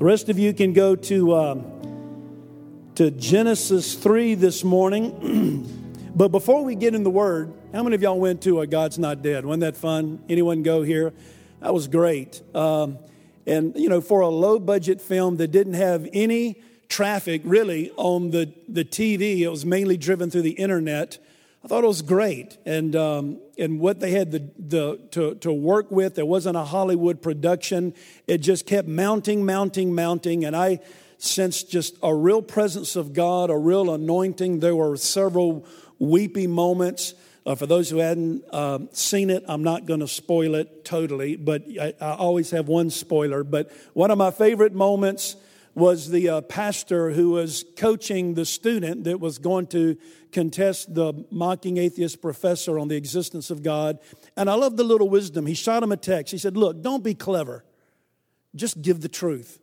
The rest of you can go to Genesis 3 this morning. But before we get in the Word, how many of y'all went to God's Not Dead? Wasn't that fun? Anyone go here? That was great. And, you know, for a low-budget film that didn't have any traffic really on the TV, it was mainly driven through the internet. I thought it was great. And what they had to work with, there wasn't a Hollywood production. It just kept mounting. And I sensed just a real presence of God, a real anointing. There were several weepy moments. For those who hadn't seen it, I'm not going to spoil it totally, but I always have one spoiler. But one of my favorite moments was the pastor who was coaching the student that was going to contest the mocking atheist professor on the existence of God. And I love the little wisdom. He shot him a text. He said, look, don't be clever. Just give the truth.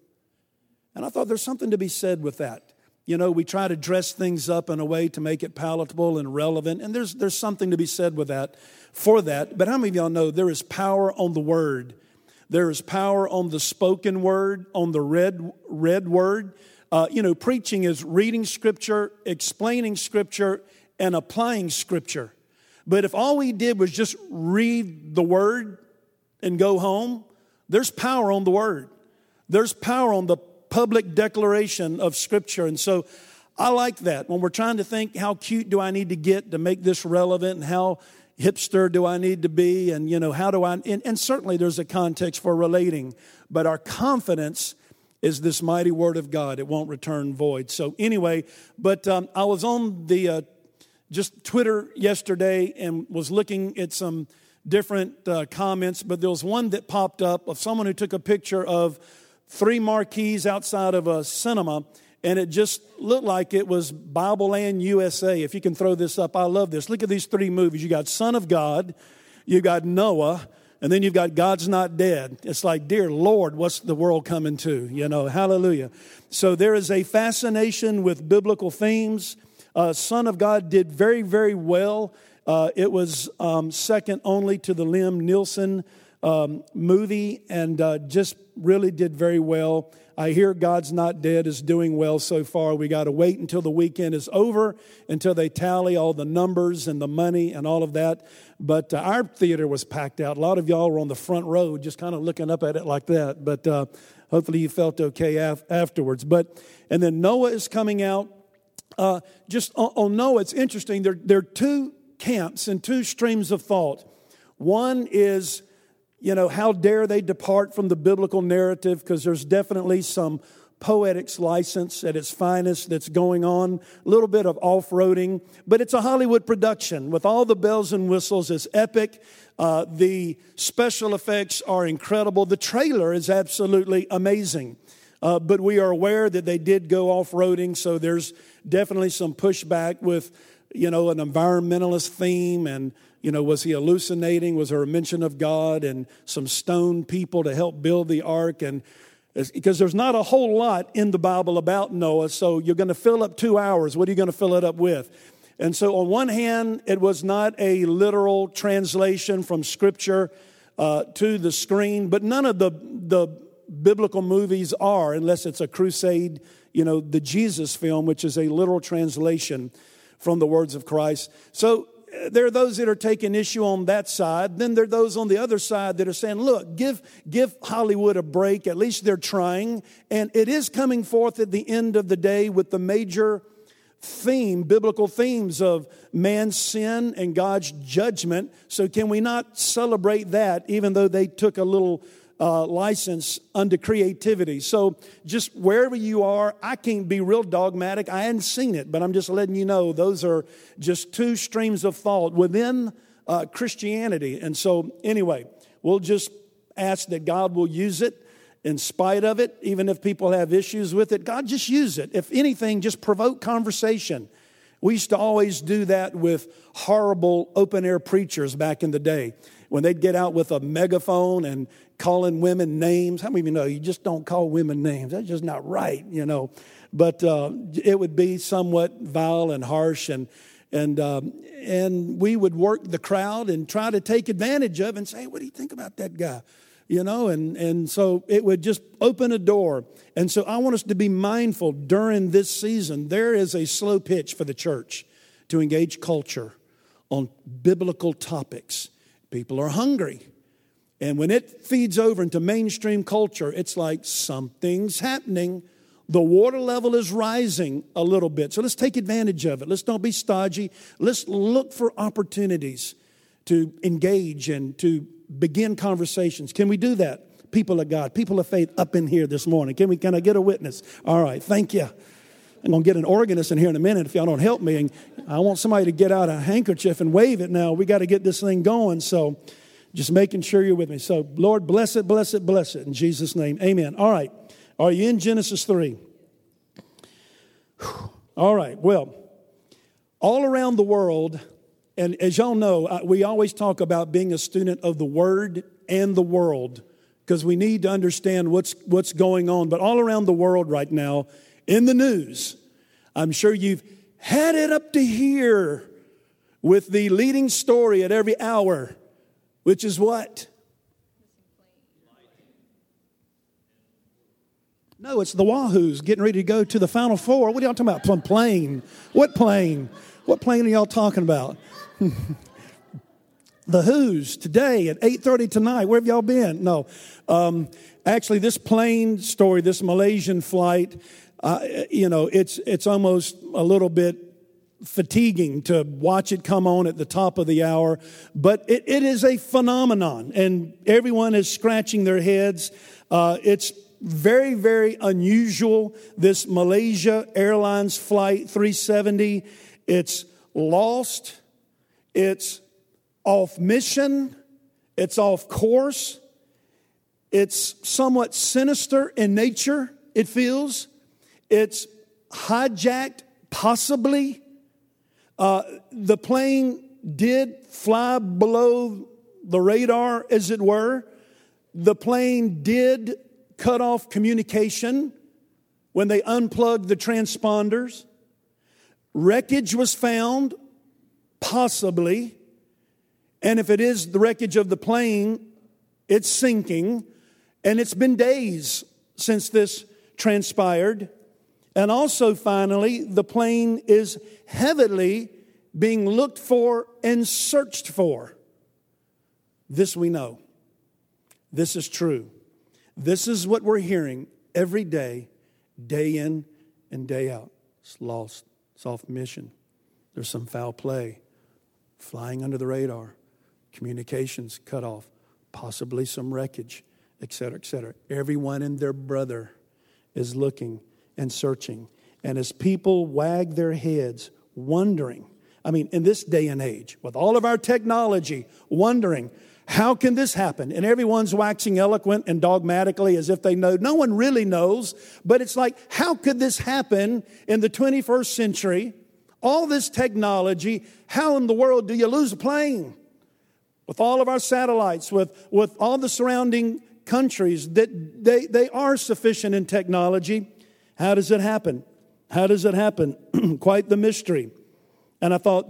And I thought there's something to be said with that. You know, we try to dress things up in a way to make it palatable and relevant. And there's something to be said with that, for that. But how many of y'all know there is power on the word? There is power on the spoken word, on the read word. Preaching is reading Scripture, explaining Scripture, and applying Scripture. But if all we did was just read the word and go home, there's power on the word. There's power on the public declaration of Scripture. And so I like that. When we're trying to think, how cute do I need to get to make this relevant, and how hipster do I need to be, and, you know, how do I, and certainly there's a context for relating, but our confidence is this mighty Word of God. It won't return void. So anyway, but I was on the just Twitter yesterday and was looking at some different comments, but there was one that popped up of someone who took a picture of 3 marquees outside of a cinema, and it just looked like it was Bible Land USA. If you can throw this up, I love this. Look at these 3 movies. You got Son of God, you got Noah, and then you've got God's Not Dead. It's like, dear Lord, what's the world coming to? You know, hallelujah. So there is a fascination with biblical themes. Son of God did very, very well. It was second only to the Liam Neeson movie, and just really did very well. I hear God's Not Dead is doing well so far. We got to wait until the weekend is over, until they tally all the numbers and the money and all of that. But our theater was packed out. A lot of y'all were on the front row just kind of looking up at it like that. But hopefully you felt okay afterwards. And then Noah is coming out. Just on Noah, it's interesting. There are 2 camps and 2 streams of thought. One is, you know, how dare they depart from the biblical narrative, because there's definitely some poetics license at its finest that's going on, a little bit of off-roading, but it's a Hollywood production with all the bells and whistles. It's epic. The special effects are incredible. The trailer is absolutely amazing. But we are aware that they did go off-roading, so there's definitely some pushback with, you know, an environmentalist theme, and, you know, was he hallucinating? Was there a mention of God and some stone people to help build the ark? And because there's not a whole lot in the Bible about Noah, so you're going to fill up 2 hours. What are you going to fill it up with? And so on one hand, it was not a literal translation from Scripture to the screen, but none of the biblical movies are, unless it's a crusade, you know, the Jesus film, which is a literal translation from the words of Christ. So there are those that are taking issue on that side. Then there are those on the other side that are saying, look, give Hollywood a break. At least they're trying. And it is coming forth at the end of the day with the major theme, biblical themes of man's sin and God's judgment. So can we not celebrate that, even though they took a little license under creativity? So just wherever you are, I can't be real dogmatic. I hadn't seen it, but I'm just letting you know those are just 2 streams of thought within Christianity. And so anyway, we'll just ask that God will use it in spite of it, even if people have issues with it. God, just use it. If anything, just provoke conversation. We used to always do that with horrible open-air preachers back in the day, when they'd get out with a megaphone and calling women names. How many of you know you just don't call women names? That's just not right, you know. But it would be somewhat vile and harsh, and we would work the crowd and try to take advantage of and say, what do you think about that guy? and so it would just open a door. And so I want us to be mindful during this season. There is a slow pitch for the church to engage culture on biblical topics. People are hungry. And when it feeds over into mainstream culture, it's like something's happening. The water level is rising a little bit. So let's take advantage of it. Let's don't be stodgy. Let's look for opportunities to engage and to begin conversations. Can we do that? People of God, people of faith up in here this morning. Can I get a witness? All right, thank you. I'm going to get an organist in here in a minute if y'all don't help me. And I want somebody to get out a handkerchief and wave it now. We got to get this thing going. So just making sure you're with me. So, Lord, bless it, bless it, bless it. In Jesus' name, amen. All right. Are you in Genesis 3? All right. Well, all around the world, and as y'all know, we always talk about being a student of the Word and the world because we need to understand what's going on. But all around the world right now, in the news, I'm sure you've had it up to here with the leading story at every hour, which is what? No, it's the Wahoos getting ready to go to the Final Four. What are y'all talking about? Some plane. What plane? What plane are y'all talking about? The Who's today at 8:30 tonight. Where have y'all been? No. Actually, this plane story, this Malaysian flight, it's almost a little bit fatiguing to watch it come on at the top of the hour. But it is a phenomenon, and everyone is scratching their heads. It's very, very unusual, this Malaysia Airlines Flight 370. It's lost. It's off mission. It's off course. It's somewhat sinister in nature, it feels. It's hijacked, possibly. The plane did fly below the radar, as it were. The plane did cut off communication when they unplugged the transponders. Wreckage was found, possibly. And if it is the wreckage of the plane, it's sinking. And it's been days since this transpired. And also, finally, the plane is heavily being looked for and searched for. This we know. This is true. This is what we're hearing every day, day in and day out. It's lost. It's off mission. There's some foul play. Flying under the radar. Communications cut off. Possibly some wreckage, etc., etc. Everyone and their brother is looking and searching. And as people wag their heads, wondering, in this day and age, with all of our technology, wondering, how can this happen? And everyone's waxing eloquent and dogmatically as if they know. No one really knows, but it's like, how could this happen in the 21st century? All this technology, how in the world do you lose a plane? With all of our satellites, with all the surrounding countries, that they are sufficient in technology. How does it happen? How does it happen? Quite the mystery. And I thought,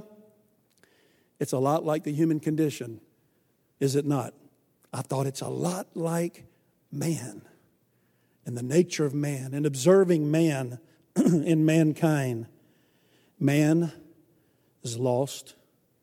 it's a lot like the human condition. Is it not? I thought it's a lot like man and the nature of man and observing man in mankind. Man is lost.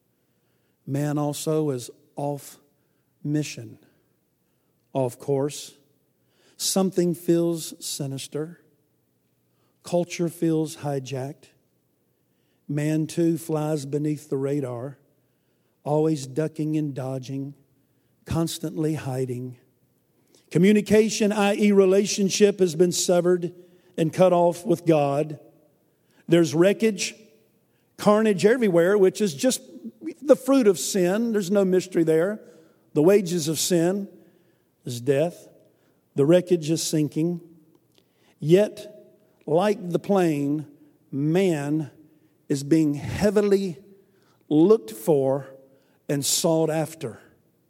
Man also is off mission, off course. Something feels sinister. Culture feels hijacked. Man, too, flies beneath the radar, always ducking and dodging, constantly hiding. Communication, i.e. relationship, has been severed and cut off with God. There's wreckage, carnage everywhere, which is just the fruit of sin. There's no mystery there. The wages of sin is death. The wreckage is sinking. Yet, like the plane, man is being heavily looked for and sought after.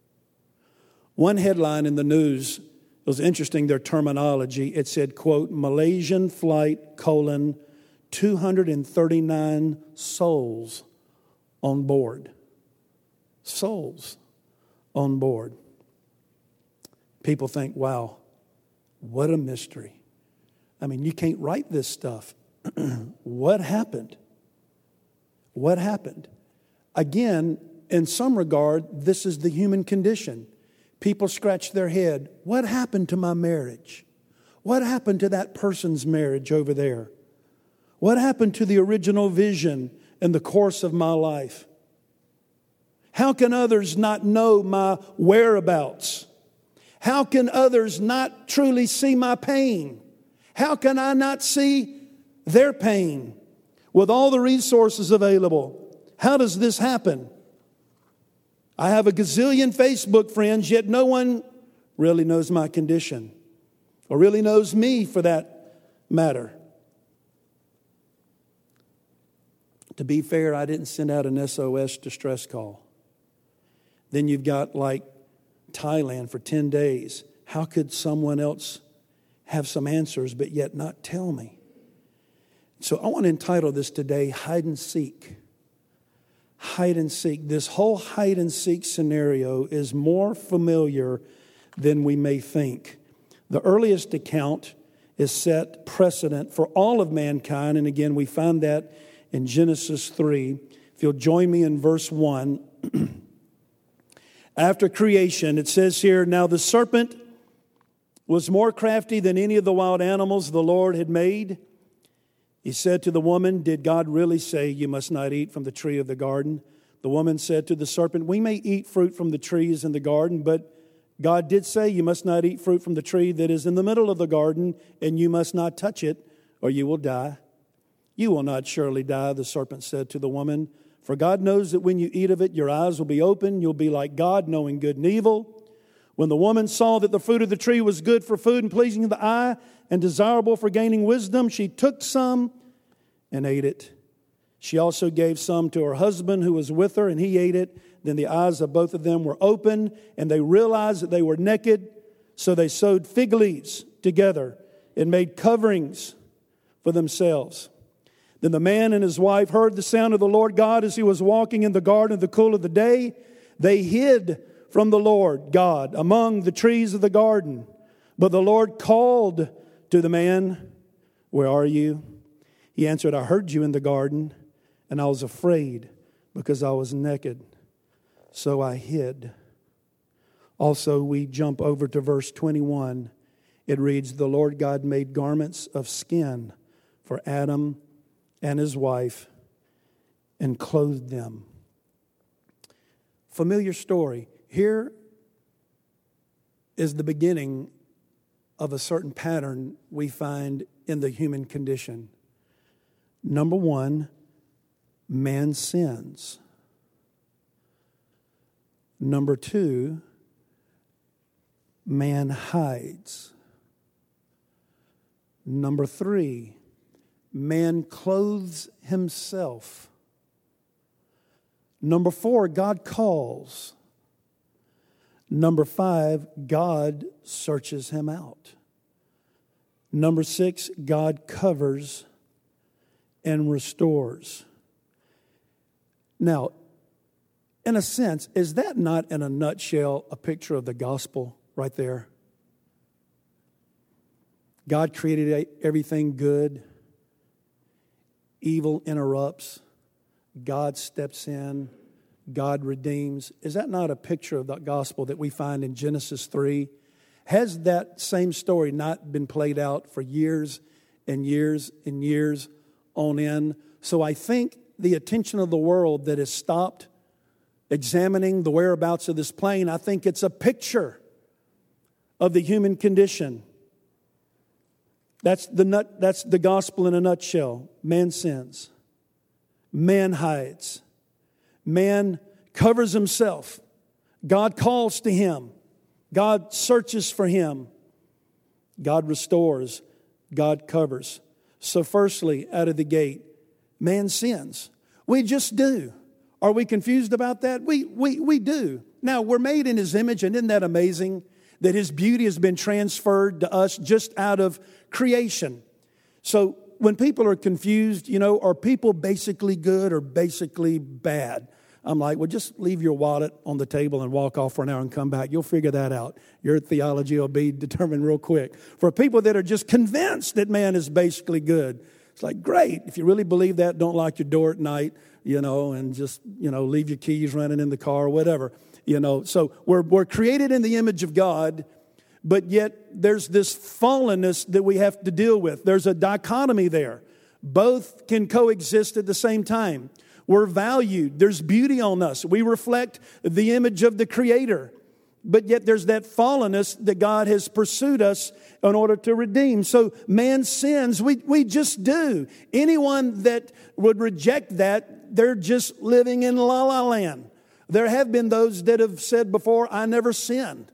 One headline in the news, it was interesting, their terminology. It said, quote, Malaysian flight, 239 souls on board. Souls on board. People think, wow, what a mystery. I mean, you can't write this stuff. What happened? What happened? Again, in some regard, this is the human condition. People scratch their head. What happened to my marriage? What happened to that person's marriage over there? What happened to the original vision and the course of my life? How can others not know my whereabouts? How can others not truly see my pain? How can I not see their pain with all the resources available? How does this happen? I have a gazillion Facebook friends, yet no one really knows my condition or really knows me for that matter. To be fair, I didn't send out an SOS distress call. Then you've got like Thailand for 10 days. How could someone else have some answers but yet not tell me? So I want to entitle this today, Hide and Seek. Hide and seek. This whole hide and seek scenario is more familiar than we may think. The earliest account is set precedent for all of mankind. And again, we find that in Genesis 3. If you'll join me in verse 1. After creation, it says here, now the serpent was more crafty than any of the wild animals the Lord had made. He said to the woman, did God really say you must not eat from the tree of the garden? The woman said to the serpent, we may eat fruit from the trees in the garden, but God did say you must not eat fruit from the tree that is in the middle of the garden, and you must not touch it, or you will die. You will not surely die, the serpent said to the woman, for God knows that when you eat of it, your eyes will be open. You'll be like God, knowing good and evil. When the woman saw that the fruit of the tree was good for food and pleasing to the eye and desirable for gaining wisdom, she took some and ate it. She also gave some to her husband who was with her, and he ate it. Then the eyes of both of them were open, and they realized that they were naked. So they sewed fig leaves together and made coverings for themselves. Then the man and his wife heard the sound of the Lord God as he was walking in the garden in the cool of the day. They hid from the Lord God among the trees of the garden. But the Lord called to the man, where are you? He answered, I heard you in the garden, and I was afraid because I was naked, so I hid. Also, we jump over to verse 21. It reads, the Lord God made garments of skin for Adam and his wife and clothed them. Familiar story. Here is the beginning of a certain pattern we find in the human condition. Number one, man sins. Number two, man hides. Number three, man clothes himself. Number four, God calls. Number five, God searches him out. Number six, God covers and restores. Now, in a sense, is that not in a nutshell a picture of the gospel right there? God created everything good. Evil interrupts. God steps in. God redeems. Is that not a picture of the gospel that we find in Genesis 3? Has that same story not been played out for years and years and years on end? So I think the attention of the world that has stopped examining the whereabouts of this plane, I think it's a picture of the human condition. That's the gospel in a nutshell. Man sins. Man hides. Man covers himself. God calls to him. God searches for him. God restores. God covers. So firstly, out of the gate, man sins. We just do. Are we confused about that? We do. Now, we're made in his image, and isn't that amazing that his beauty has been transferred to us just out of creation? So when people are confused, are people basically good or basically bad? I'm like, well, just leave your wallet on the table and walk off for an hour and come back. You'll figure that out. Your theology will be determined real quick. For people that are just convinced that man is basically good, it's like, great. If you really believe that, don't lock your door at night, and just, leave your keys running in the car or whatever. So we're created in the image of God, but yet there's this fallenness that we have to deal with. There's a dichotomy there. Both can coexist at the same time. We're valued. There's beauty on us. We reflect the image of the Creator. But yet there's that fallenness that God has pursued us in order to redeem. So man sins. We just do. Anyone that would reject that, they're just living in la-la land. There have been those that have said before, I never sinned.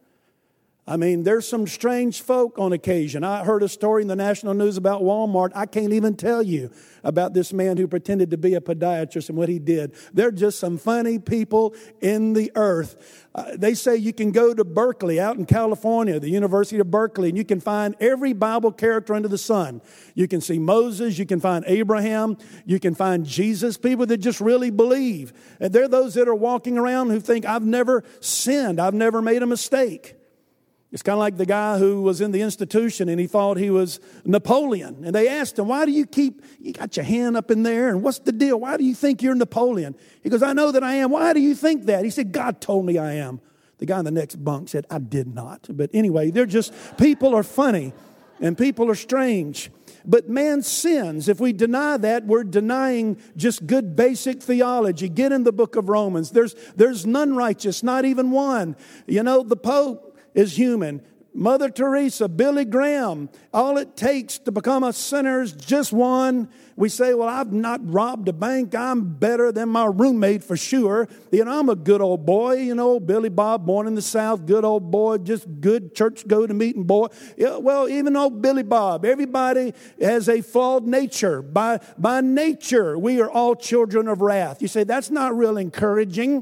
I mean, there's some strange folk on occasion. I heard a story in the national news about Walmart. I can't even tell you about this man who pretended to be a podiatrist and what he did. They're just some funny people in the earth. They say you can go to Berkeley out in California, the University of Berkeley, and you can find every Bible character under the sun. You can see Moses, you can find Abraham, you can find Jesus, people that just really believe. And they're those that are walking around who think, I've never sinned, I've never made a mistake. It's kind of like the guy who was in the institution and he thought he was Napoleon. And they asked him, why do you got your hand up in there? And what's the deal? Why do you think you're Napoleon? He goes, I know that I am. Why do you think that? He said, God told me I am. The guy in the next bunk said, I did not. But anyway, people are funny and people are strange. But man sins. If we deny that, we're denying just good basic theology. Get in the book of Romans. There's none righteous, not even one. The Pope is human. Mother Teresa, Billy Graham, all it takes to become a sinner is just one. We say, well, I've not robbed a bank. I'm better than my roommate for sure. I'm a good old boy. Billy Bob, born in the South, good old boy, just good church go to meeting boy. Yeah, well, even old Billy Bob, everybody has a flawed nature. By nature, we are all children of wrath. You say, that's not real encouraging.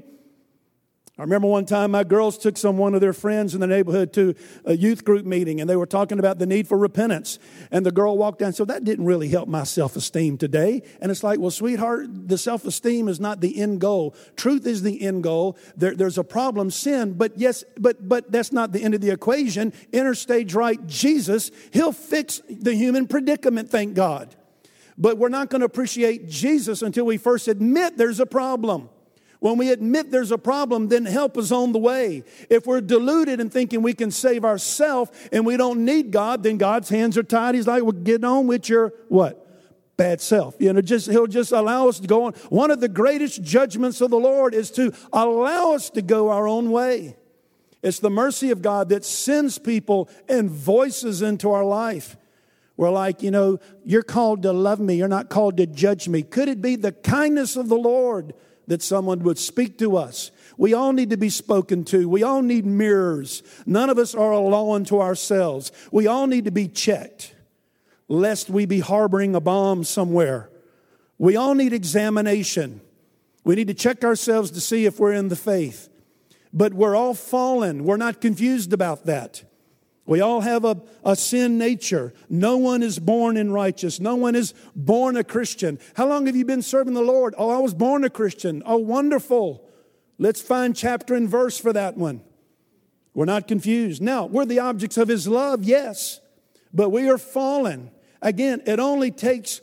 I remember one time my girls took one of their friends in the neighborhood to a youth group meeting, and they were talking about the need for repentance. And the girl walked down and said, that didn't really help my self-esteem today. And it's like, well, sweetheart, the self-esteem is not the end goal. Truth is the end goal. There's a problem, sin, but yes, but that's not the end of the equation. Enter stage right, Jesus, He'll fix the human predicament, thank God. But we're not going to appreciate Jesus until we first admit there's a problem. When we admit there's a problem, then help is on the way. If we're deluded in thinking we can save ourselves and we don't need God, then God's hands are tied. He's like, well, get on with your what? Bad self. He'll just allow us to go on. One of the greatest judgments of the Lord is to allow us to go our own way. It's the mercy of God that sends people and voices into our life. We're like, you're called to love me. You're not called to judge me. Could it be the kindness of the Lord that someone would speak to us? We all need to be spoken to. We all need mirrors. None of us are a law unto ourselves. We all need to be checked, lest we be harboring a bomb somewhere. We all need examination. We need to check ourselves to see if we're in the faith. But we're all fallen. We're not confused about that. We all have a sin nature. No one is born in righteous. No one is born a Christian. How long have you been serving the Lord? Oh, I was born a Christian. Oh, wonderful. Let's find chapter and verse for that one. We're not confused. Now, we're the objects of His love, yes. But we are fallen. Again, it only takes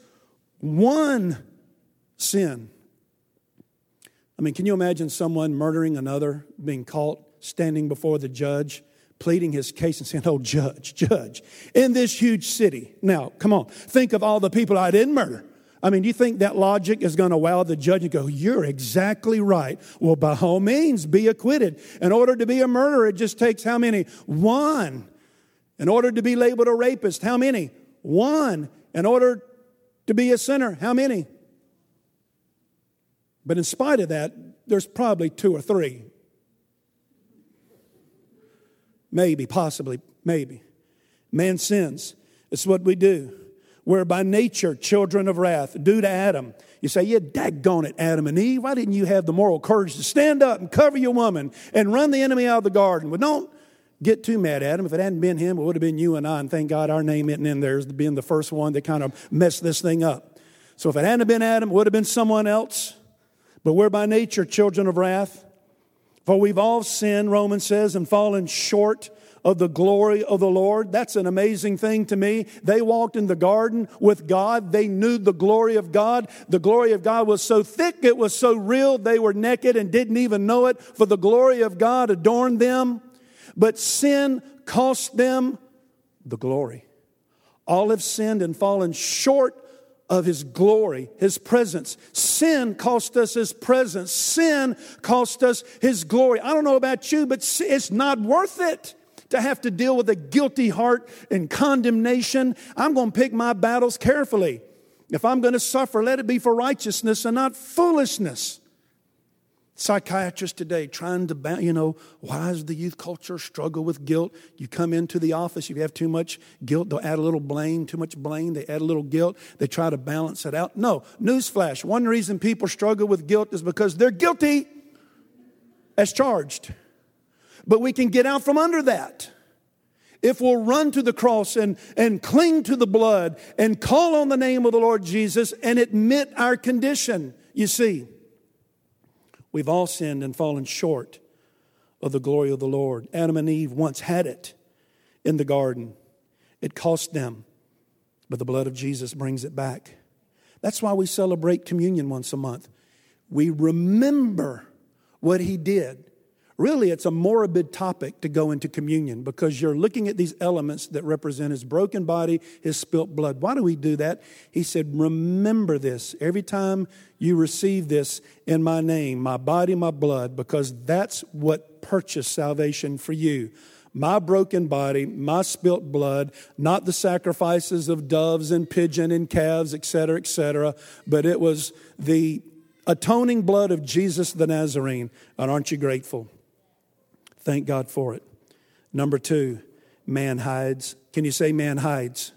one sin. I mean, can you imagine someone murdering another, being caught, standing before the judge, pleading his case and saying, oh, judge, in this huge city. Now, come on, think of all the people I didn't murder. I mean, do you think that logic is going to wow the judge and go, you're exactly right. Well, by all means, be acquitted. In order to be a murderer, it just takes how many? One. In order to be labeled a rapist, how many? One. In order to be a sinner, how many? But in spite of that, there's probably 2 or 3. Maybe, possibly, maybe. Man sins. It's what we do. We're by nature children of wrath, due to Adam. You say, yeah, daggone it, Adam and Eve. Why didn't you have the moral courage to stand up and cover your woman and run the enemy out of the garden? Well, don't get too mad at him. If it hadn't been him, it would have been you and I. And thank God our name isn't in there as being the first one that kind of messed this thing up. So if it hadn't been Adam, it would have been someone else. But we're by nature children of wrath. For we've all sinned, Romans says, and fallen short of the glory of the Lord. That's an amazing thing to me. They walked in the garden with God. They knew the glory of God. The glory of God was so thick, it was so real, they were naked and didn't even know it, for the glory of God adorned them. But sin cost them the glory. All have sinned and fallen short of His glory, His presence. Sin cost us His presence. Sin cost us His glory. I don't know about you, but it's not worth it to have to deal with a guilty heart and condemnation. I'm going to pick my battles carefully. If I'm going to suffer, let it be for righteousness and not foolishness. Psychiatrists today trying to, why does the youth culture struggle with guilt? You come into the office, you have too much guilt, they'll add a little blame, too much blame, they add a little guilt, they try to balance it out. No, newsflash, one reason people struggle with guilt is because they're guilty as charged. But we can get out from under that if we'll run to the cross and cling to the blood and call on the name of the Lord Jesus and admit our condition. You see, we've all sinned and fallen short of the glory of the Lord. Adam and Eve once had it in the garden. It cost them, but the blood of Jesus brings it back. That's why we celebrate communion once a month. We remember what He did. Really, it's a morbid topic to go into communion because you're looking at these elements that represent His broken body, His spilt blood. Why do we do that? He said, remember this every time you receive this in my name, my body, my blood, because that's what purchased salvation for you. My broken body, my spilt blood, not the sacrifices of doves and pigeon and calves, etc., but it was the atoning blood of Jesus the Nazarene. And aren't you grateful? Thank God for it. Number 2, man hides. Can you say man hides?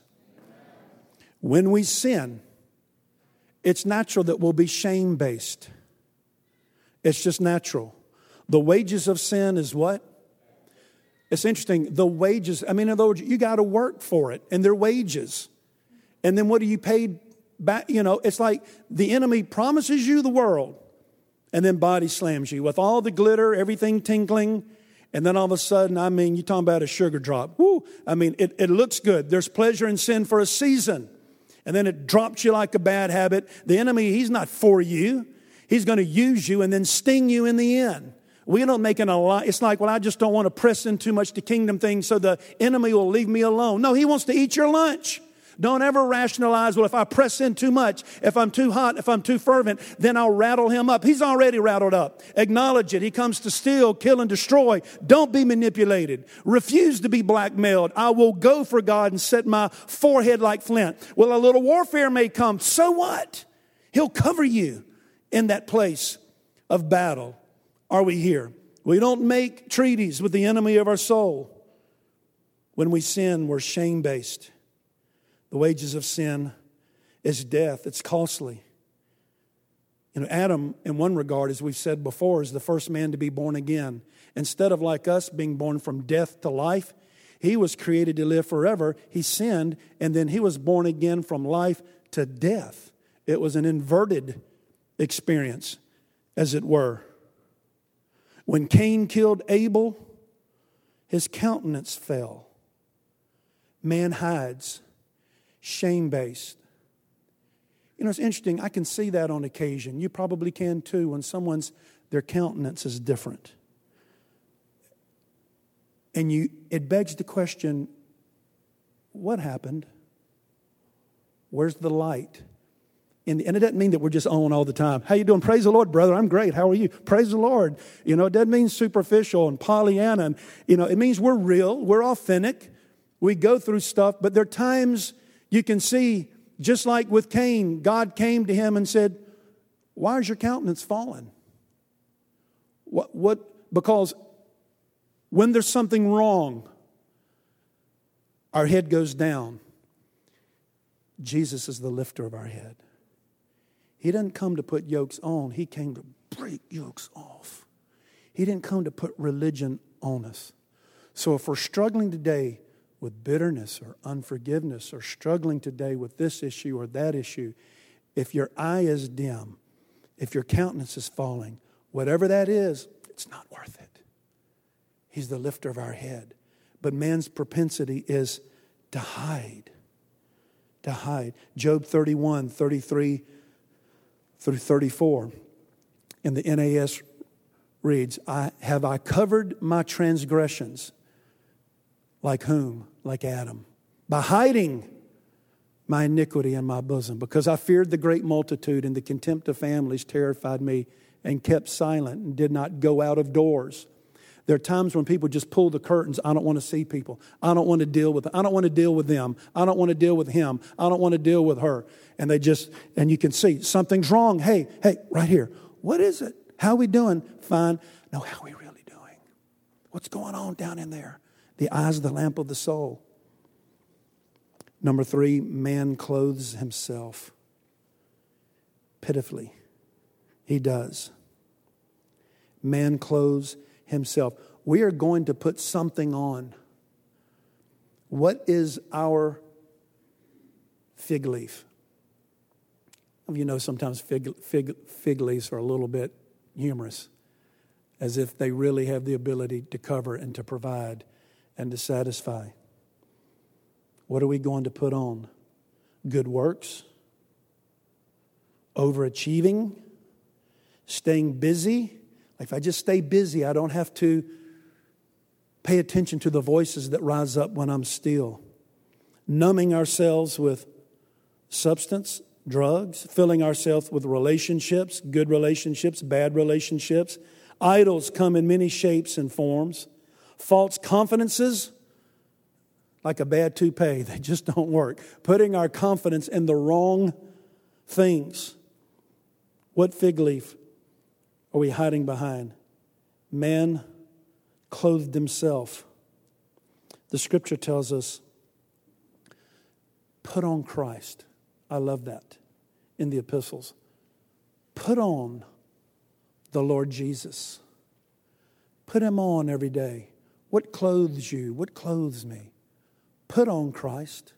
When we sin, it's natural that we'll be shame-based. It's just natural. The wages of sin is what? It's interesting. The wages, in other words, you got to work for it, and they're wages. And then what are you paid back? It's like the enemy promises you the world, and then body slams you with all the glitter, everything tinkling. And then all of a sudden, you're talking about a sugar drop. Woo! It looks good. There's pleasure in sin for a season. And then it drops you like a bad habit. The enemy, he's not for you. He's going to use you and then sting you in the end. We don't make an alliance. It's like, I just don't want to press in too much to kingdom things so the enemy will leave me alone. No, he wants to eat your lunch. Don't ever rationalize, if I press in too much, if I'm too hot, if I'm too fervent, then I'll rattle him up. He's already rattled up. Acknowledge it. He comes to steal, kill, and destroy. Don't be manipulated. Refuse to be blackmailed. I will go for God and set my forehead like flint. Well, a little warfare may come. So what? He'll cover you in that place of battle. Are we here? We don't make treaties with the enemy of our soul. When we sin, we're shame-based. The wages of sin is death. It's costly. Adam, in one regard, as we've said before, is the first man to be born again. Instead of like us being born from death to life, he was created to live forever. He sinned, and then he was born again from life to death. It was an inverted experience, as it were. When Cain killed Abel, his countenance fell. Man hides. Shame-based. It's interesting. I can see that on occasion. You probably can too when their countenance is different. And it begs the question, what happened? Where's the light? And it doesn't mean that we're just on all the time. How you doing? Praise the Lord, brother. I'm great. How are you? Praise the Lord. It doesn't mean superficial and Pollyanna. And, it means we're real. We're authentic. We go through stuff. But there are times you can see, just like with Cain, God came to him and said, why is your countenance fallen? Because when there's something wrong, our head goes down. Jesus is the lifter of our head. He didn't come to put yokes on. He came to break yokes off. He didn't come to put religion on us. So if we're struggling today with bitterness or unforgiveness or struggling today with this issue or that issue, if your eye is dim, if your countenance is falling, whatever that is, it's not worth it. He's the lifter of our head. But man's propensity is to hide. To hide. Job 31, 33 through 34. In the NAS reads, Have I covered my transgressions? Like whom? Like Adam. By hiding my iniquity in my bosom. Because I feared the great multitude, and the contempt of families terrified me, and kept silent and did not go out of doors. There are times when people just pull the curtains. I don't want to see people. I don't want to deal with them. I don't want to deal with them. I don't want to deal with him. I don't want to deal with her. And and you can see something's wrong. Hey, right here. What is it? How are we doing? Fine. No, how are we really doing? What's going on down in there? The eyes of the lamp of the soul. Number 3, man clothes himself pitifully. He does. Man clothes himself. We are going to put something on. What is our fig leaf? You know, sometimes fig leaves are a little bit humorous, as if they really have the ability to cover and to provide and to satisfy. What are we going to put on? Good works? Overachieving? Staying busy? If I just stay busy, I don't have to pay attention to the voices that rise up when I'm still. Numbing ourselves with substance, drugs, filling ourselves with relationships, good relationships, bad relationships. Idols come in many shapes and forms. False confidences, like a bad toupee, they just don't work. Putting our confidence in the wrong things. What fig leaf are we hiding behind? Man clothed himself. The scripture tells us, put on Christ. I love that in the epistles. Put on the Lord Jesus. Put him on every day. What clothes you? What clothes me? Put on Christ.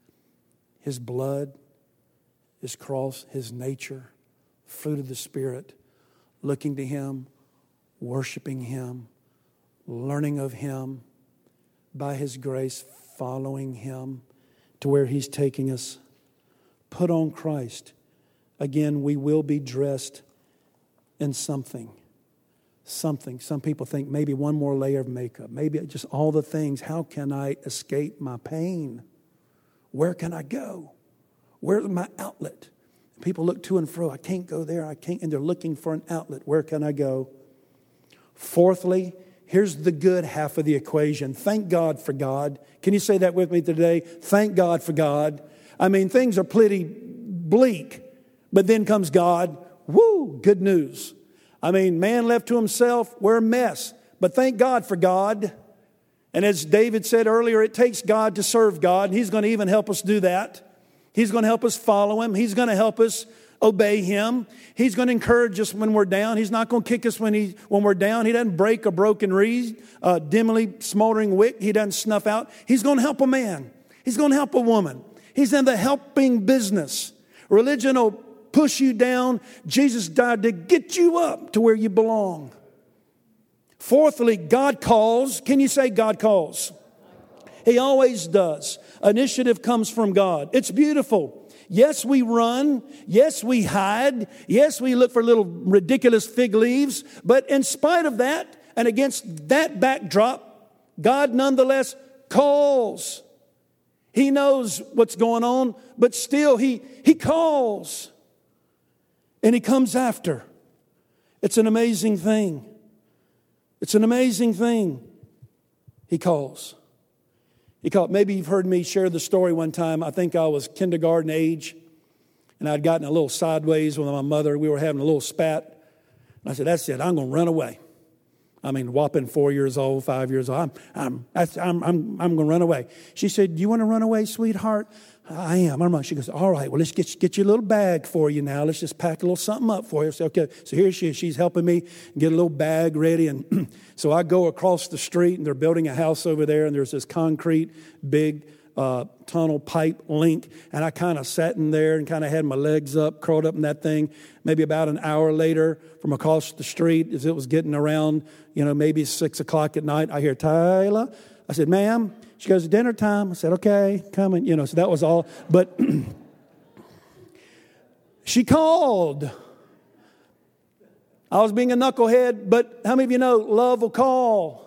His blood, his cross, his nature, fruit of the Spirit. Looking to him, worshiping him, learning of him, by his grace, following him to where he's taking us. Put on Christ. Again, we will be dressed in something. Something. Some people think maybe one more layer of makeup. Maybe just all the things. How can I escape my pain? Where can I go? Where's my outlet? People look to and fro. I can't go there. I can't. And they're looking for an outlet. Where can I go? Fourthly, here's the good half of the equation. Thank God for God. Can you say that with me today? Thank God for God. I mean, things are pretty bleak. But then comes God. Woo, good news. I mean, man left to himself, we're a mess. But thank God for God. And as David said earlier, it takes God to serve God. And he's going to even help us do that. He's going to help us follow him. He's going to help us obey him. He's going to encourage us when we're down. He's not going to kick us when we're down. He doesn't break a broken reed, a dimly smoldering wick. He doesn't snuff out. He's going to help a man. He's going to help a woman. He's in the helping business. Religion will push you down. Jesus died to get you up to where you belong. Fourthly, God calls. Can you say God calls? He always does. Initiative comes from God. It's beautiful. Yes, we run. Yes, we hide. Yes, we look for little ridiculous fig leaves. But in spite of that, and against that backdrop, God nonetheless calls. He knows what's going on, but still He calls. And He comes after. It's an amazing thing. It's an amazing thing. He calls. Maybe you've heard me share the story one time. I think I was kindergarten age, and I'd gotten a little sideways with my mother. We were having a little spat. I said, "That's it. I'm going to run away." I mean, whopping 4 years old, 5 years old. I'm going to run away. She said, "Do you want to run away, sweetheart?" "I am." I'm not. She goes, "All right. Well, let's get you a little bag for you now. Let's just pack a little something up for you." I said, "Okay." So here she is. She's helping me get a little bag ready. And so I go across the street, and they're building a house over there. And there's this concrete, big tunnel pipe link, and I kind of sat in there and kind of had my legs up, curled up in that thing. Maybe about an hour later, from across the street, as it was getting around, maybe 6 o'clock at night, I hear, "Tyler." I said, "Ma'am." She goes, "Dinner time." I said, "Okay, coming." So that was all. But she called. I was being a knucklehead, but how many of you know love will call?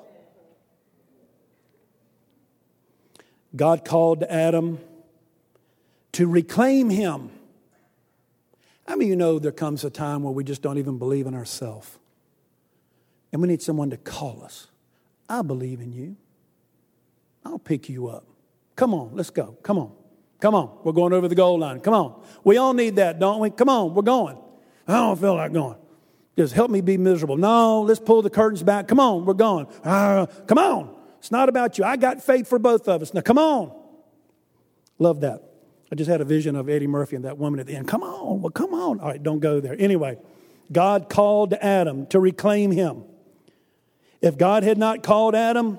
God called Adam to reclaim him. How many of you know there comes a time where we just don't even believe in ourselves? And we need someone to call us. I believe in you. I'll pick you up. Come on, let's go. Come on. Come on. We're going over the goal line. Come on. We all need that, don't we? Come on, we're going. I don't feel like going. Just help me be miserable. No, let's pull the curtains back. Come on, we're going. Come on. It's not about you. I got faith for both of us. Now, come on. Love that. I just had a vision of Eddie Murphy and that woman at the end. Come on. Well, come on. All right, don't go there. Anyway, God called Adam to reclaim him. If God had not called Adam,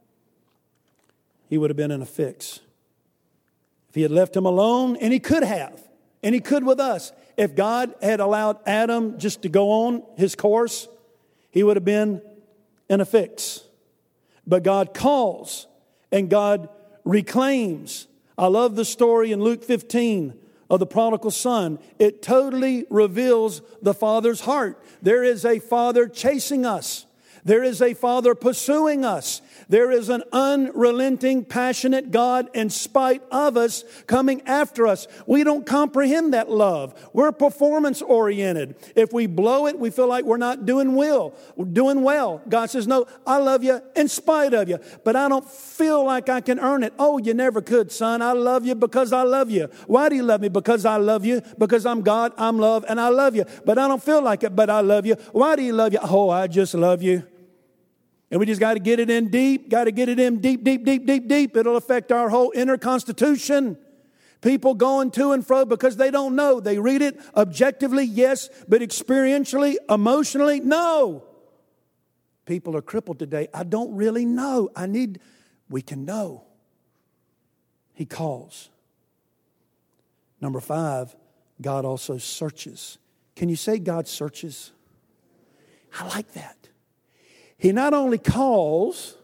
he would have been in a fix. If he had left him alone, and he could have, and he could with us. If God had allowed Adam just to go on his course, he would have been in a fix. But God calls and God reclaims. I love the story in Luke 15 of the prodigal son. It totally reveals the Father's heart. There is a Father chasing us. There is a Father pursuing us. There is an unrelenting, passionate God in spite of us coming after us. We don't comprehend that love. We're performance-oriented. If we blow it, we feel like we're not doing well. We're doing well. God says, "No, I love you in spite of you, but I don't feel like I can earn it." "Oh, you never could, son. I love you because I love you." "Why do you love me?" "Because I love you. Because I'm God, I'm love, and I love you. But I don't feel like it, but I love you." "Why do you love you?" "Oh, I just love you." And we just got to get it in deep, got to get it in deep, deep, deep, deep, deep. It'll affect our whole inner constitution. People going to and fro because they don't know. They read it objectively, yes, but experientially, emotionally, no. People are crippled today. I don't really know. We can know. He calls. Number 5, God also searches. Can you say God searches? I like that. He not only calls,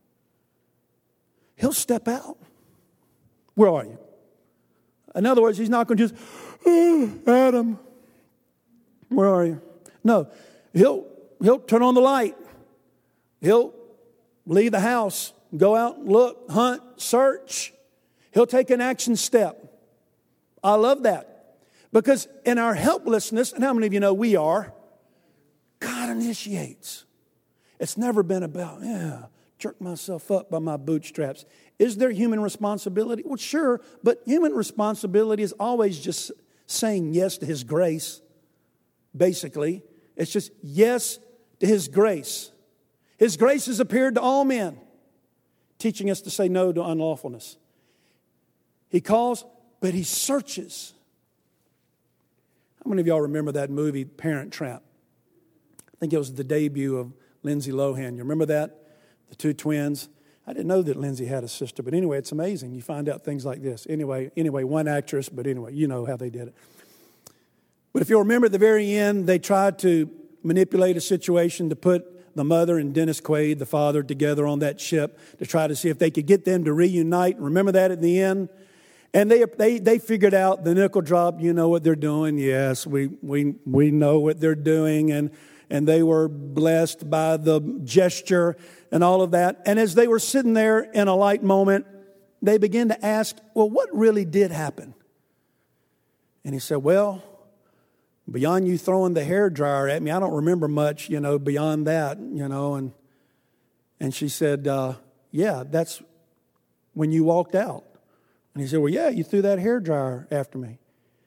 he'll step out. Where are you? In other words, he's not going to just, "Adam, where are you?" No, he'll turn on the light. He'll leave the house, go out, look, hunt, search. He'll take an action step. I love that. Because in our helplessness, and how many of you know we are, God initiates. It's never been about, jerk myself up by my bootstraps. Is there human responsibility? Well, sure, but human responsibility is always just saying yes to His grace, basically. It's just yes to His grace. His grace has appeared to all men, teaching us to say no to unlawfulness. He calls, but He searches. How many of y'all remember that movie, Parent Trap? I think it was the debut of Lindsay Lohan. You remember that? The two twins. I didn't know that Lindsay had a sister, but anyway, it's amazing. You find out things like this. Anyway, one actress, but anyway, you know how they did it. But if you'll remember at the very end, they tried to manipulate a situation to put the mother and Dennis Quaid, the father, together on that ship to try to see if they could get them to reunite. Remember that at the end? And they figured out the nickel drop. You know what they're doing. Yes, we know what they're doing. And they were blessed by the gesture and all of that. And as they were sitting there in a light moment, they began to ask, well, what really did happen? And he said, well, beyond you throwing the hairdryer at me, I don't remember much, beyond that, And she said, yeah, that's when you walked out. And he said, well, yeah, you threw that hairdryer after me.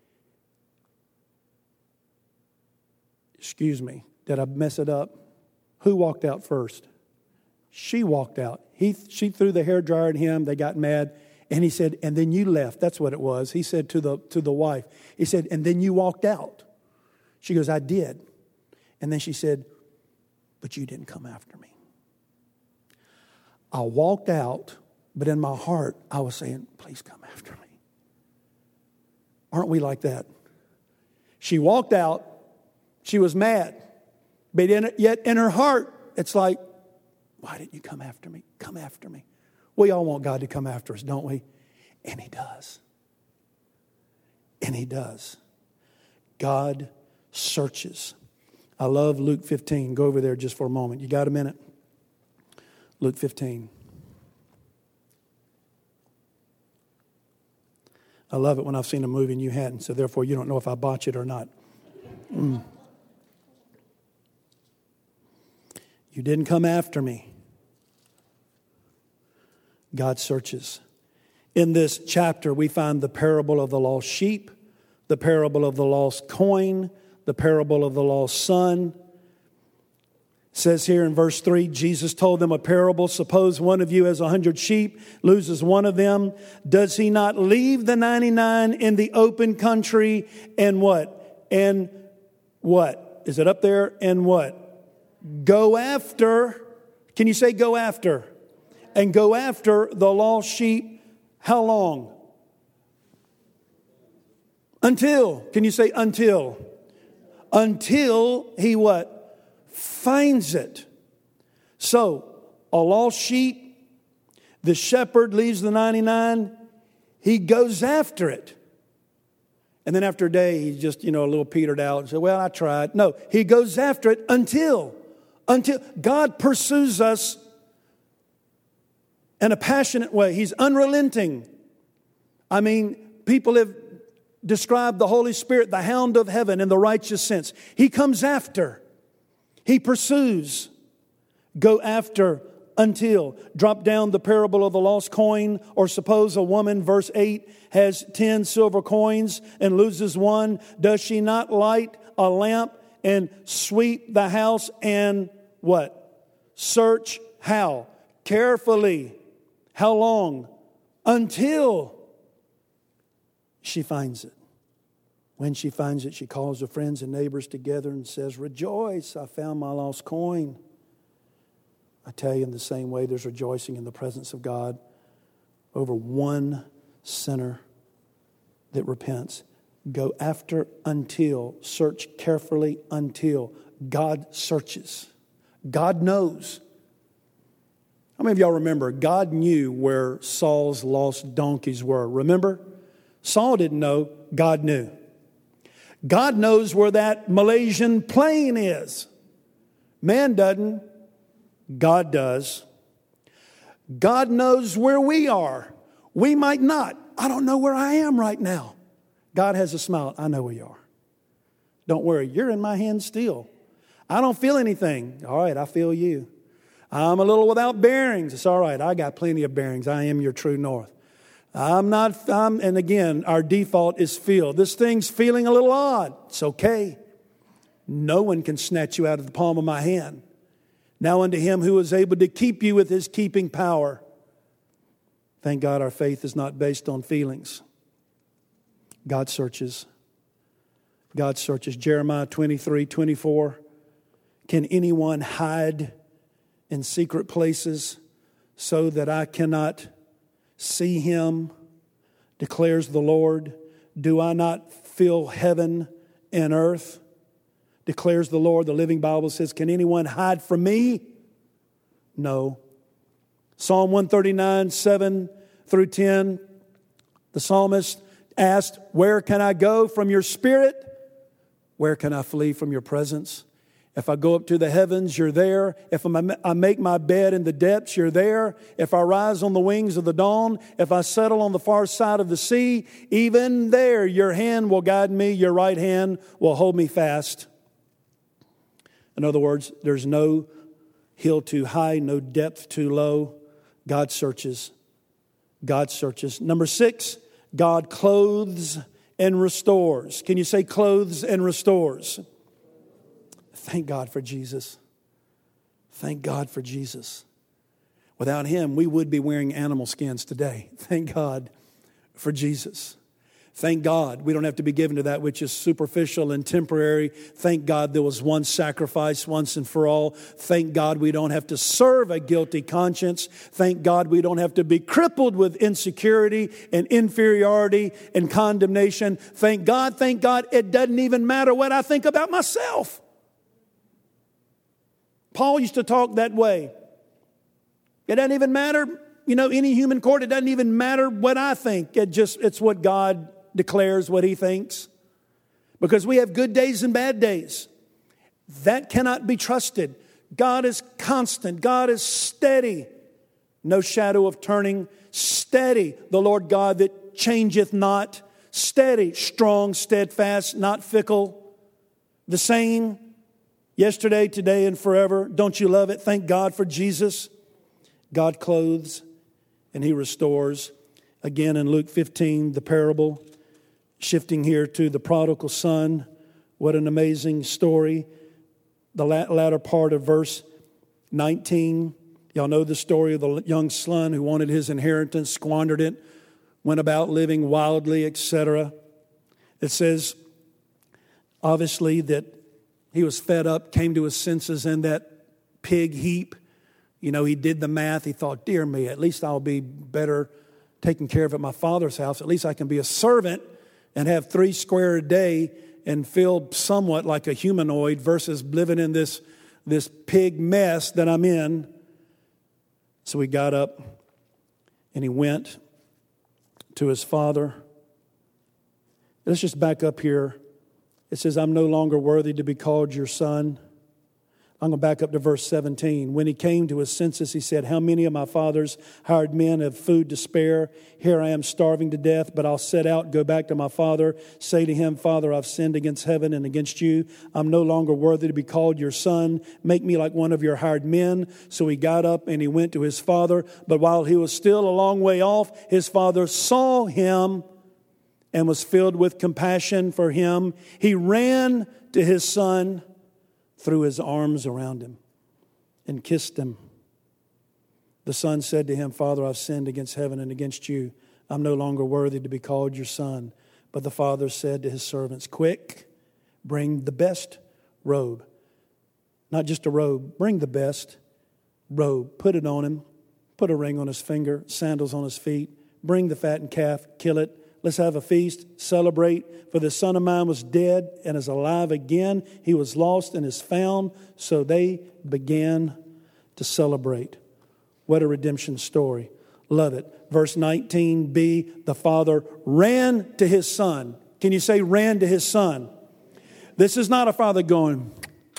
Excuse me. Did I mess it up? Who walked out first? She walked out. She threw the hairdryer at him. They got mad. And he said, and then you left. That's what it was. He said to the wife, he said, and then you walked out. She goes, I did. And then she said, but you didn't come after me. I walked out But in my heart, I was saying, please come after me. Aren't we like that? She walked out. She was mad. But yet in her heart, it's like, why didn't you come after me? Come after me. We all want God to come after us, don't we? And He does. And He does. God searches. I love Luke 15. Go over there just for a moment. You got a minute? Luke 15. I love it when I've seen a movie and you hadn't, so therefore you don't know if I botch it or not. You didn't come after me. God searches. In this chapter, we find the parable of the lost sheep, the parable of the lost coin, the parable of the lost son. It says here in verse 3, Jesus told them a parable. Suppose one of you has 100 sheep, loses one of them. Does he not leave the 99 in the open country and what? And what? Is it up there? And what? Go after. Can you say go after? And go after the lost sheep. How long? Until. Can you say until? Until he what? Finds it. So, a lost sheep, the shepherd leaves the 99, he goes after it. And then after a day, he's just, a little petered out and said, well, I tried. No, he goes after it until God pursues us in a passionate way. He's unrelenting. I mean, people have described the Holy Spirit, the hound of heaven, in the righteous sense. He comes after. He pursues. Go after until. Drop down the parable of the lost coin. Or suppose a woman, verse 8, has 10 silver coins and loses one. Does she not light a lamp and sweep the house and what? Search how? Carefully. How long? Until she finds it. When she finds it, she calls her friends and neighbors together and says, rejoice, I found my lost coin. I tell you, in the same way, there's rejoicing in the presence of God over one sinner that repents. Go after until. Search carefully until. God searches. God knows. How many of y'all remember God knew where Saul's lost donkeys were? Remember? Saul didn't know. God knew. God knows where that Malaysian plane is. Man doesn't. God does. God knows where we are. We might not. I don't know where I am right now. God has a smile. I know where you are. Don't worry. You're in my hands still. I don't feel anything. All right, I feel you. I'm a little without bearings. It's all right. I got plenty of bearings. I am your true north. And again, our default is feel. This thing's feeling a little odd. It's okay. No one can snatch you out of the palm of my hand. Now unto him who is able to keep you with his keeping power. Thank God our faith is not based on feelings. God searches. God searches. Jeremiah 23:24. Can anyone hide in secret places so that I cannot see him, declares the Lord? Do I not fill heaven and earth, declares the Lord? The Living Bible says, can anyone hide from me? No. Psalm 139, 7 through 10, the psalmist asked, where can I go from your spirit? Where can I flee from your presence? If I go up to the heavens, you're there. If I make my bed in the depths, you're there. If I rise on the wings of the dawn, if I settle on the far side of the sea, even there your hand will guide me, your right hand will hold me fast. In other words, there's no hill too high, no depth too low. God searches. God searches. Number 6, God clothes and restores. Can you say clothes and restores? Thank God for Jesus. Thank God for Jesus. Without him, we would be wearing animal skins today. Thank God for Jesus. Thank God we don't have to be given to that which is superficial and temporary. Thank God there was one sacrifice once and for all. Thank God we don't have to serve a guilty conscience. Thank God we don't have to be crippled with insecurity and inferiority and condemnation. Thank God it doesn't even matter what I think about myself. Paul used to talk that way. It doesn't even matter, any human court. It doesn't even matter what I think. It's what God declares, what He thinks. Because we have good days and bad days. That cannot be trusted. God is constant. God is steady. No shadow of turning. Steady. The Lord God that changeth not. Steady, strong, steadfast, not fickle. The same yesterday, today, and forever. Don't you love it? Thank God for Jesus. God clothes and He restores. Again in Luke 15, the parable. Shifting here to the prodigal son. What an amazing story. The latter part of verse 19. Y'all know the story of the young son who wanted his inheritance, squandered it, went about living wildly, etc. It says, obviously, that he was fed up, came to his senses in that pig heap. He did the math. He thought, dear me, at least I'll be better taken care of at my father's house. At least I can be a servant and have 3 square a day and feel somewhat like a humanoid versus living in this pig mess that I'm in. So he got up and he went to his father. Let's just back up here. It says, I'm no longer worthy to be called your son. I'm going to back up to verse 17. When he came to his senses, he said, how many of my father's hired men have food to spare? Here I am starving to death, but I'll set out, go back to my father, say to him, Father, I've sinned against heaven and against you. I'm no longer worthy to be called your son. Make me like one of your hired men. So he got up and he went to his father. But while he was still a long way off, his father saw him and was filled with compassion for him. He ran to his son, threw his arms around him and kissed him. The son said to him, Father, I've sinned against heaven and against you. I'm no longer worthy to be called your son. But the father said to his servants, quick, bring the best robe. Not just a robe, bring the best robe. Put it on him. Put a ring on his finger, sandals on his feet. Bring the fattened calf, kill it. Let's have a feast, celebrate. For the son of mine was dead and is alive again. He was lost and is found. So they began to celebrate. What a redemption story. Love it. Verse 19b, the father ran to his son. Can you say ran to his son? This is not a father going,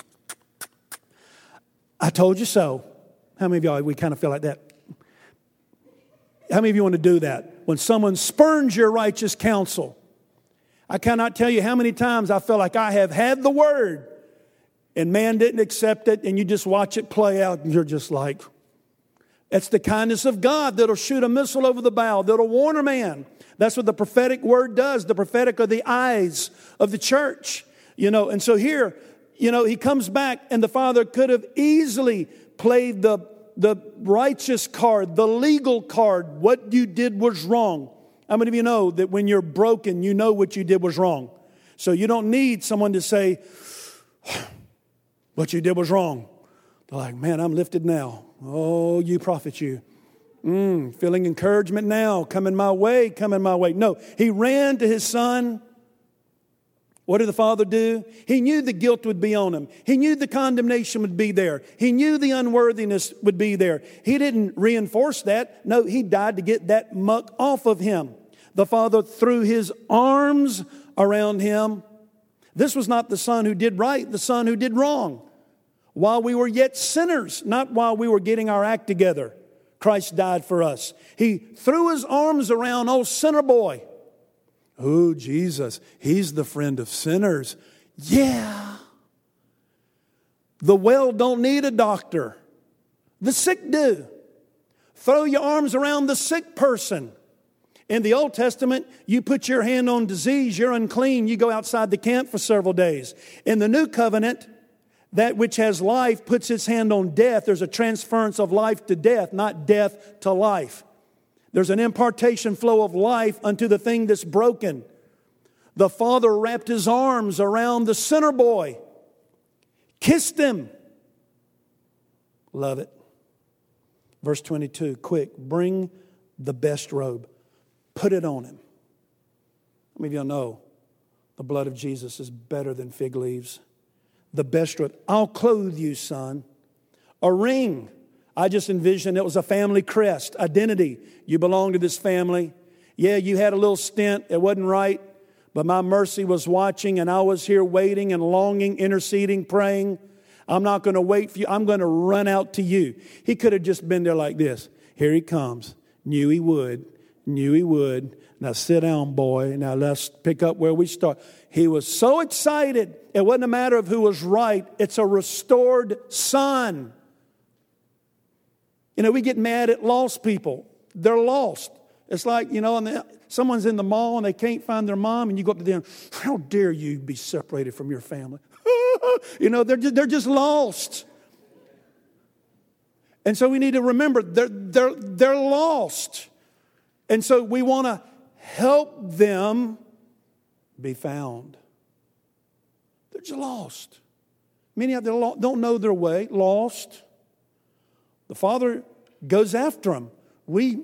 I told you so. How many of y'all, we kind of feel like that? How many of you want to do that? When someone spurns your righteous counsel. I cannot tell you how many times I feel like I have had the word and man didn't accept it and you just watch it play out and you're just like, it's the kindness of God that'll shoot a missile over the bow, that'll warn a man. That's what the prophetic word does. The prophetic are the eyes of the church. And so here, he comes back and the father could have easily played the righteous card, the legal card. What you did was wrong. How many of you know that when you're broken, you know what you did was wrong? So you don't need someone to say, what you did was wrong. They're like, man, I'm lifted now. Oh, you prophet, you. Feeling encouragement now. Coming my way, coming my way. No, he ran to his son. What did the father do? He knew the guilt would be on him. He knew the condemnation would be there. He knew the unworthiness would be there. He didn't reinforce that. No, he died to get that muck off of him. The father threw his arms around him. This was not the son who did right, the son who did wrong. While we were yet sinners, not while we were getting our act together, Christ died for us. He threw his arms around old sinner boy. Oh, Jesus, he's the friend of sinners. Yeah. The well don't need a doctor. The sick do. Throw your arms around the sick person. In the Old Testament, you put your hand on disease, you're unclean, you go outside the camp for several days. In the New Covenant, that which has life puts its hand on death. There's a transference of life to death, not death to life. There's an impartation flow of life unto the thing that's broken. The father wrapped his arms around the sinner boy, kissed him. Love it. Verse 22, quick, bring the best robe. Put it on him. How many of y'all know the blood of Jesus is better than fig leaves? The best robe. I'll clothe you, son. A ring. I just envisioned it was a family crest, identity. You belong to this family. Yeah, you had a little stint. It wasn't right. But my mercy was watching, and I was here waiting and longing, interceding, praying. I'm not going to wait for you. I'm going to run out to you. He could have just been there like this. Here he comes. Knew he would. Knew he would. Now sit down, boy. Now let's pick up where we start. He was so excited. It wasn't a matter of who was right. It's a restored son. You know, we get mad at lost people. They're lost. It's like, you know, someone's in the mall and they can't find their mom, and you go up to them, how dare you be separated from your family? You know, they're just lost. And so we need to remember they're lost. And so we want to help them be found. They're just lost. Many of them don't know their way, lost. The Father goes after them. We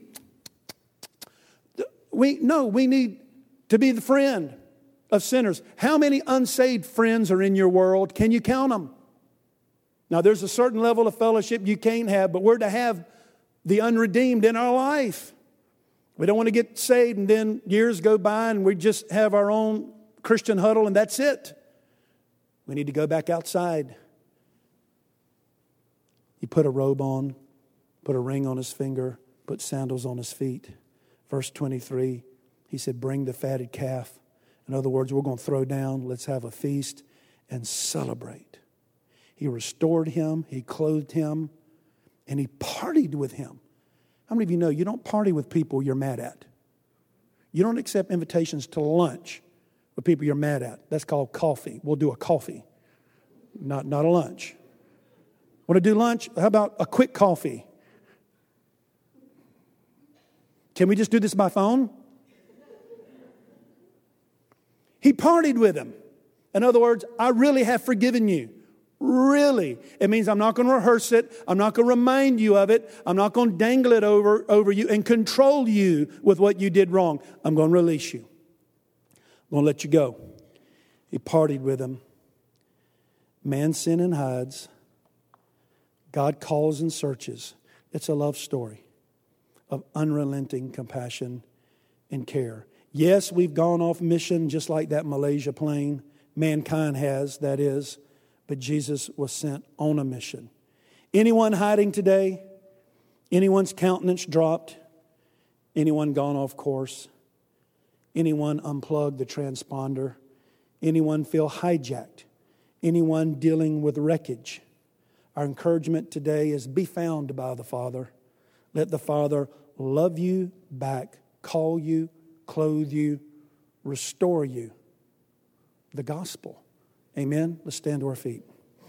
need to be the friend of sinners. How many unsaved friends are in your world? Can you count them? Now, there's a certain level of fellowship you can't have, but we're to have the unredeemed in our life. We don't want to get saved and then years go by and we just have our own Christian huddle and that's it. We need to go back outside. He put a robe on, put a ring on his finger, put sandals on his feet. Verse 23, he said, bring the fatted calf. In other words, we're going to throw down, let's have a feast and celebrate. He restored him, he clothed him, and he partied with him. How many of you know you don't party with people you're mad at? You don't accept invitations to lunch with people you're mad at. That's called coffee. We'll do a coffee, not a lunch. Want to do lunch? How about a quick coffee? Can we just do this by phone? He partied with him. In other words, I really have forgiven you. Really. It means I'm not going to rehearse it. I'm not going to remind you of it. I'm not going to dangle it over you and control you with what you did wrong. I'm going to release you. I'm going to let you go. He partied with him. Man sin and hides. God calls and searches. It's a love story of unrelenting compassion and care. Yes, we've gone off mission just like that Malaysia plane. Mankind has, that is. But Jesus was sent on a mission. Anyone hiding today? Anyone's countenance dropped? Anyone gone off course? Anyone unplugged the transponder? Anyone feel hijacked? Anyone dealing with wreckage? Our encouragement today is be found by the Father. Let the Father love you back, call you, clothe you, restore you. The gospel. Amen. Let's stand to our feet.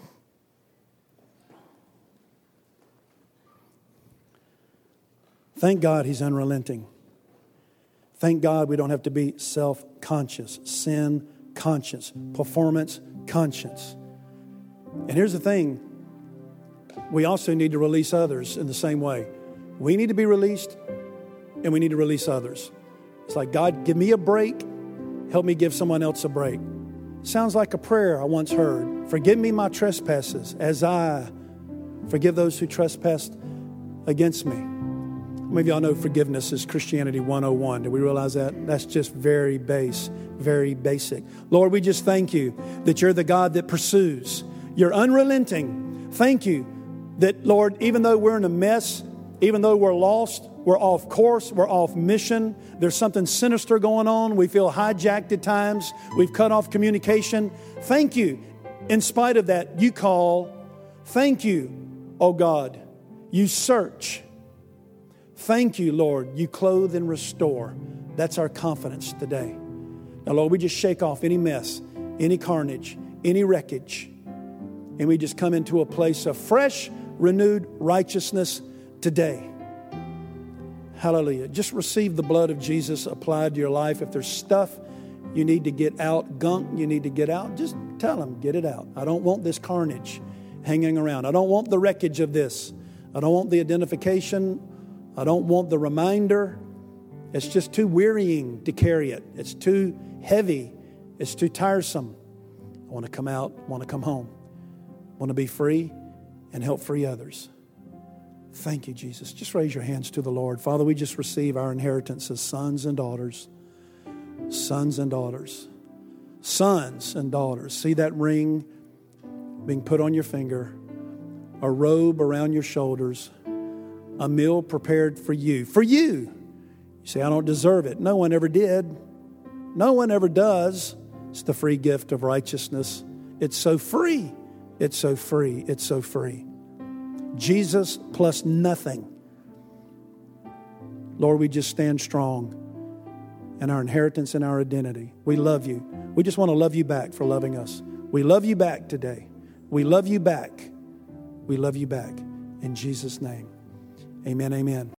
Thank God He's unrelenting. Thank God we don't have to be self-conscious, sin-conscious, performance-conscious. And here's the thing. We also need to release others in the same way. We need to be released, and we need to release others. It's like, God, give me a break. Help me give someone else a break. Sounds like a prayer I once heard. Forgive me my trespasses as I forgive those who trespassed against me. Many of y'all know forgiveness is Christianity 101. Do we realize that? That's just very basic. Lord, we just thank you that you're the God that pursues. You're unrelenting. Thank you that, Lord, even though we're in a mess, even though we're lost, we're off course, we're off mission, there's something sinister going on, we feel hijacked at times, we've cut off communication. Thank you. In spite of that, you call. Thank you, oh God. You search. Thank you, Lord. You clothe and restore. That's our confidence today. Now, Lord, we just shake off any mess, any carnage, any wreckage, and we just come into a place of fresh, renewed righteousness today. Hallelujah. Just receive the blood of Jesus applied to your life. If there's stuff you need to get out gunk, you need to get out, just tell them, get it out. I don't want this carnage hanging around. I don't want the wreckage of this. I don't want the identification. I don't want the reminder. It's just too wearying to carry it. It's too heavy. It's too tiresome. I want to come out, want to come home. I want to be free and help free others. Thank you, Jesus. Just raise your hands to the Lord. Father, we just receive our inheritance as sons and daughters. Sons and daughters. Sons and daughters. See that ring being put on your finger, a robe around your shoulders, a meal prepared for you. For you. You say, I don't deserve it. No one ever did. No one ever does. It's the free gift of righteousness. It's so free. It's so free. It's so free. Jesus plus nothing. Lord, we just stand strong in our inheritance and our identity. We love you. We just want to love you back for loving us. We love you back today. We love you back. We love you back. In Jesus' name, amen, amen.